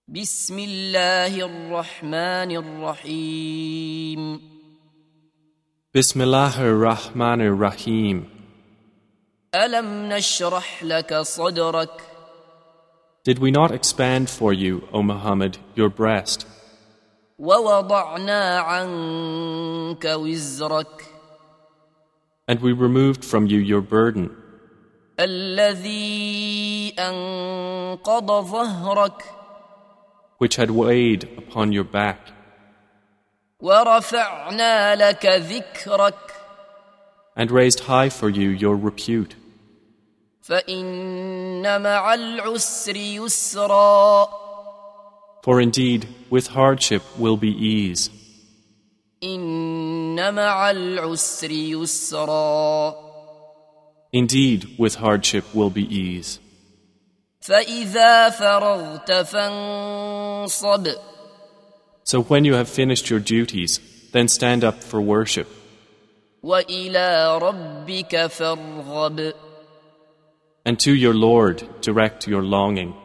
بسم الله الرحمن الرحيم Bismillahir Rahmanir Rahim. ألم نشرح لك صدرك Did we not expand for you, O Muhammad, your breast, ووضعنا عنك وزرك and we removed from you your burden, الذي أنقض ظهرك which had weighed upon your back, ورفعنا لك ذكرك and raised high for you your repute? فإن مع العسر يسرا For indeed, with hardship will be ease. إن مع العسر يسرا Indeed, with hardship will be ease. فإذا فرغت فانصب So when you have finished your duties, then stand up for worship, وإلى ربك فارغب and to your Lord direct your longing.